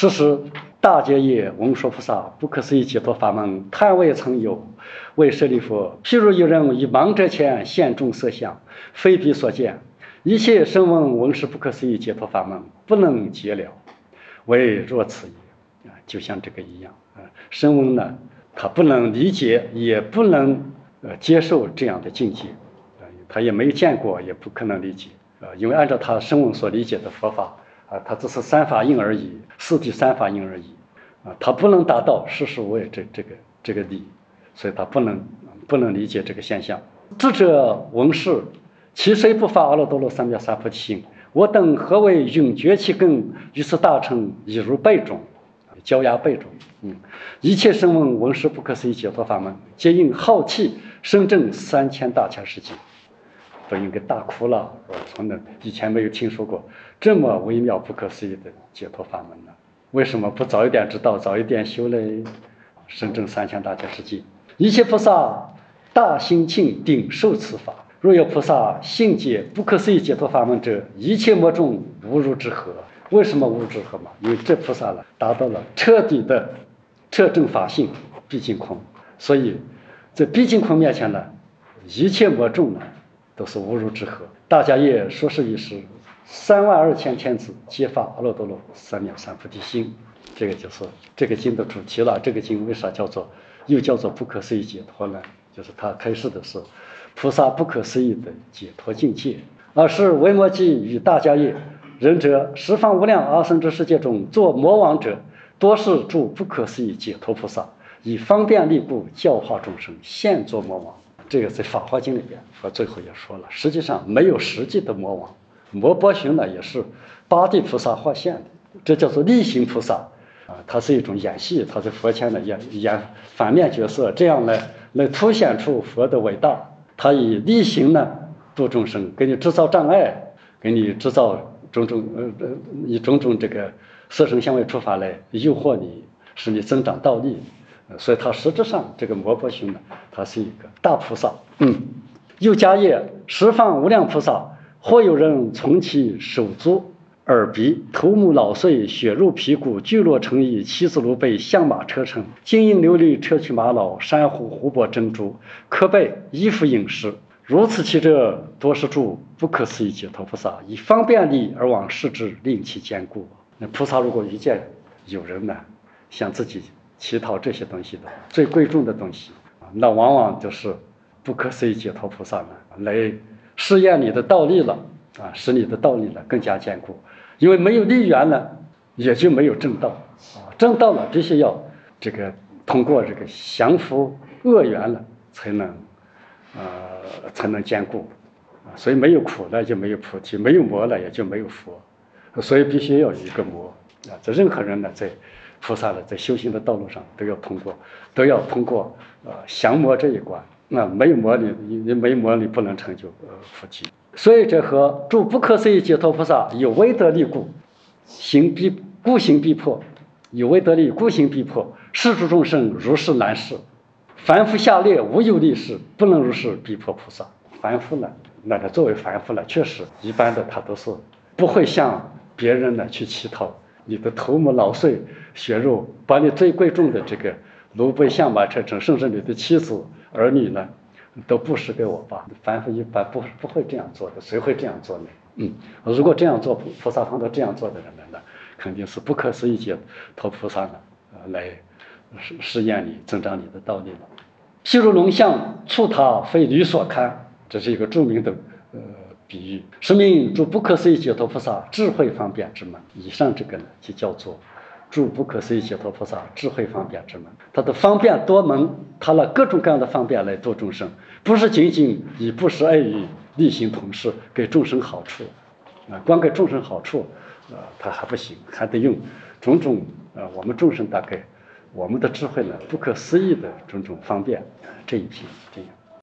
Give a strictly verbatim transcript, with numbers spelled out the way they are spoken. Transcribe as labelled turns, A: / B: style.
A: 是时大劫也，文殊菩萨不可思议解脱法门，叹未曾有。为舍利弗，譬如有人于盲者前现众色相，非彼所见，一切声闻闻是不可思议解脱法门，不能解了，为若此也。就像这个一样，声闻呢，他不能理解，也不能呃接受这样的境界，他也没有见过，也不可能理解，呃，因为按照他声闻所理解的佛法啊，他只是三法印而已，四谛三法印而已啊，他不能达到实实无碍这这个这个理，所以他不能不能理解这个现象。智者闻是，其谁不发阿耨多罗三藐三菩提心？我等何为永绝其根？于是大乘已如背中，焦芽背中。嗯，一切声闻闻是不可思议解脱法门，皆因好气生证三千大千世界。都应该大哭了，从那以前没有听说过这么微妙不可思议的解脱法门呢？为什么不早一点知道，早一点修嘞？生证三千大千世界，一切菩萨大心庆顶受此法。若有菩萨信解不可思议解脱法门者，一切魔众无如之何。为什么无如之何嘛？因为这菩萨了达到了彻底的彻证法性毕竟空，所以在毕竟空面前呢，一切魔众呢都是无如之何。大家也说是一时三万二千天子皆发阿耨多罗三藐三菩提心。这个就是这个经的主题了。这个经为啥叫做又叫做不可思议解脱呢？就是它开示的是菩萨不可思议的解脱境界。而是维摩诘与大迦叶仁者，十方无量阿僧之世界中做魔王者，多是诸不可思议解脱菩萨，以方便力故教化众生，现作魔王。这个在《法华经》里边，佛最后也说了，实际上没有实际的魔王，魔波旬呢也是八地菩萨化现的，这叫做力行菩萨啊，它是一种演戏，它在佛前呢演演反面角色，这样来来凸显出佛的伟大。他以力行呢度众生，给你制造障碍，给你制造种种呃以种种这个色声香味触法来诱惑你，使你增长道力。所以它实质上这个摩波旬呢，它是一个大菩萨。嗯，又迦叶十方无量菩萨，或有人从其手足、耳鼻、头目老碎，血肉皮骨，聚落成一，妻子如被象马车乘，金银琉璃车去玛瑙，珊瑚湖泊珍珠，可被衣服饮食。如此其者，多是诸不可思议解脱菩萨，以方便力而往视之，令其坚固。那菩萨如果遇见有人呢，向自己乞讨这些东西的最贵重的东西，那往往就是不可思议解脱菩萨呢来试验你的道力了啊，使你的道力呢更加坚固。因为没有力源呢，也就没有正道啊。正道呢，必须要这个通过这个降服恶缘了，才能呃才能坚固啊。所以没有苦了就没有菩提，没有魔了也就没有佛，所以必须要有一个魔啊。这任何人呢，在菩萨的在修行的道路上都要通过，都要通过呃降魔这一关。那没有魔力，你没有魔力不能成就呃菩提。所以这和诸不可思议解脱菩萨有为得力故，行必故行必破，有为得力故行必破。世诸众生如是难事，凡夫下列无有力士，不能如是逼迫菩萨。凡夫呢，那他作为凡夫呢，确实一般的他都是不会向别人呢去乞讨你的头目老碎血肉，把你最贵重的这个卢贝象马车乘，甚至你的妻子儿女呢都布施给我吧。凡夫一般不不会这样做的，谁会这样做呢？嗯，如果这样做，菩萨碰到这样做的人呢，肯定是不可思议解脱菩萨呢，呃，来试试验你，增长你的道力了。譬如龙象触他，非驴所堪，这是一个著名的呃比喻，是名诸不可思议解脱菩萨智慧方便之门。以上这个呢，就叫做诸不可思议解脱菩萨智慧方便之门。它的方便多门，它了各种各样的方便来度众生，不是仅仅以布施爱语力行同事给众生好处啊，光给众生好处啊，它还不行，还得用种种啊，我们众生大概我们的智慧呢不可思议的种种方便这一批这样。